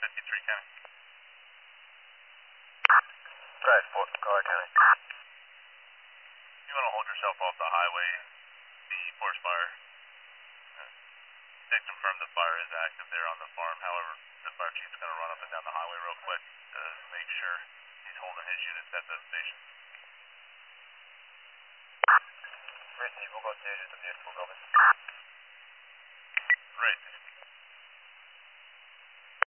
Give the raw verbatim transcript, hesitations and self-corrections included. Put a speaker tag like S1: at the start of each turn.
S1: fifty-three County.
S2: Go ahead, Fort Collier County.
S1: You want to hold yourself off the highway, the forest fire. Uh, they confirmed the fire is active there on the farm. However, the fire chief's going to run up and down the highway real quick to make sure he's holding his units at those stations.
S2: Receive, we'll go stage at the municipal building.
S1: Right.